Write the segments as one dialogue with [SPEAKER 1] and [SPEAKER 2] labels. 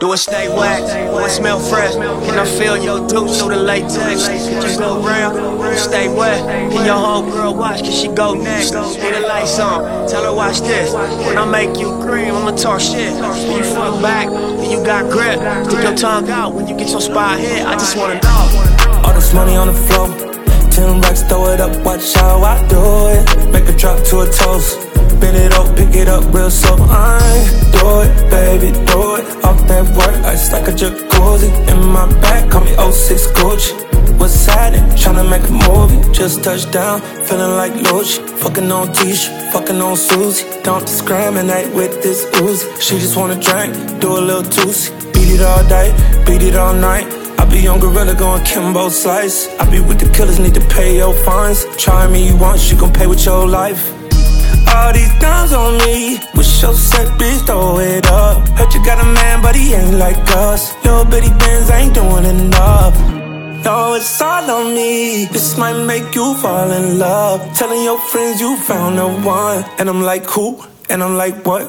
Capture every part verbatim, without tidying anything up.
[SPEAKER 1] Do it stay wax? Do it smell fresh? Can I feel your douche through the latex? Can you go round? Do it stay wet? Can your homegirl watch? Can she go next? Put the lights on, tell her watch this. When I make you cream, I'ma talk shit. When you fuck back, then you got grip. Stick your tongue out when you get your spot hit. I just wanna know.
[SPEAKER 2] All this money on the floor, ten racks, throw it up, watch how I do it. Make a drop to a toast, bend it up, pick it up real slow. I do it, baby, do it. Off that work, ice like a jacuzzi. In my bag, call me oh six Gucci. What's happening? Tryna make a movie. Just touched down, feeling like Lucci. Fucking on Tisha, fucking on Susie. Don't discriminate with this Uzi. She just wanna drink, do a little Tusi. Beat it all day, beat it all night. I be on Gorilla going Kimbo Slice. I be with the killers, need to pay your fines. Try me once, you gon' pay with your life. All these dimes on me, wish your set bitch throw it up. Heard you got a man, but he ain't like us. Little bitty Benz ain't doing enough. No, it's all on me. This might make you fall in love. Telling your friends you found the one. And I'm like, who? And I'm like, what?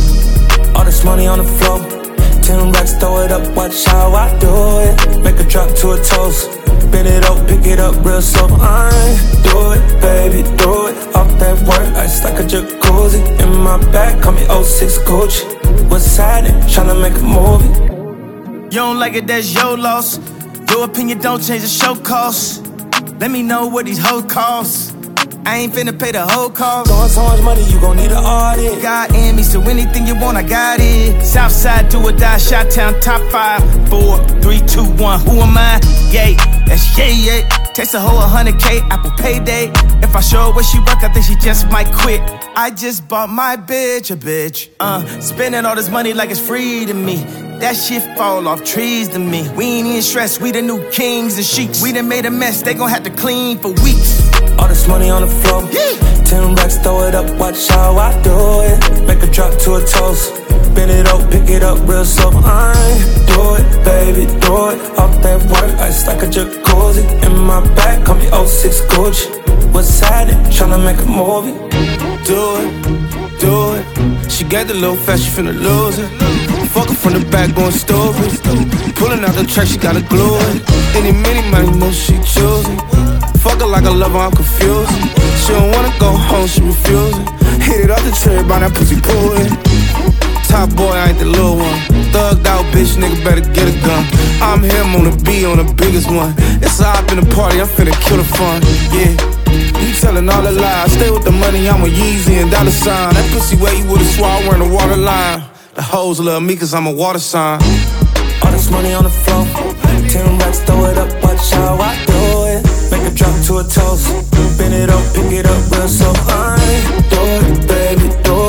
[SPEAKER 2] All this money on the floor, ten racks, throw it up, watch how I do it. Make a drop to a toast, bend it up, pick it up real slow. I do it, baby, do it. Off that work, ice like a jacuzzi. In my bag, call me oh six Gucci. What's happening? Tryna make a movie.
[SPEAKER 3] You don't like it, that's your loss. Your opinion don't change the show costs. Let me know what these hoes cost. I ain't finna pay the whole cost.
[SPEAKER 2] Throwing so much money, you gon' need an audit.
[SPEAKER 3] God in me, so anything you want, I got it. Southside, do or die, Shot-Town, top five. Four, three, two, one, who am I? Yay, that's yay, yay. Takes a whole one hundred K, Apple Payday. If I show her where she work, I think she just might quit. I just bought my bitch a bitch. Uh, spending all this money like it's free to me. That shit fall off trees to me. We ain't even stressed, we the new kings and sheiks. We done made a mess, they gon' have to clean for weeks.
[SPEAKER 2] All this money on the floor, yeah. Ten racks, throw it up, watch how I do it. Make a drop to a toast, bend it up, pick it up real slow. I do it, baby, do it. Off that work, ice like a jacuzzi. In my bag, call me oh six Gucci. What's happening? Tryna make a movie.
[SPEAKER 4] Do it, do it. She got the little fast, she finna lose it. Fuck her from the back, going stupid. Pulling out the track, she gotta glue it. Any mini money, know she choosing. Fuck her like I love her, I'm confused. She don't wanna go home, she refusing. Hit it off the cherry by that pussy pulling. Top boy, I ain't the little one. Thugged out, bitch, nigga better get a gun. I'm him on the B, on the biggest one. It's a hop in the party, I'm finna kill the fun, yeah. You telling all the lies, stay with the money, I'm a Yeezy and dollar sign. That pussy where you would've swore I wearing a water line. The hoes love me cause I'm a water sign.
[SPEAKER 2] All this money on the floor, ten racks, throw it up, watch how I do it. Make a drop to a toast, bend it up, pick it up real slow. I do it, baby, do it.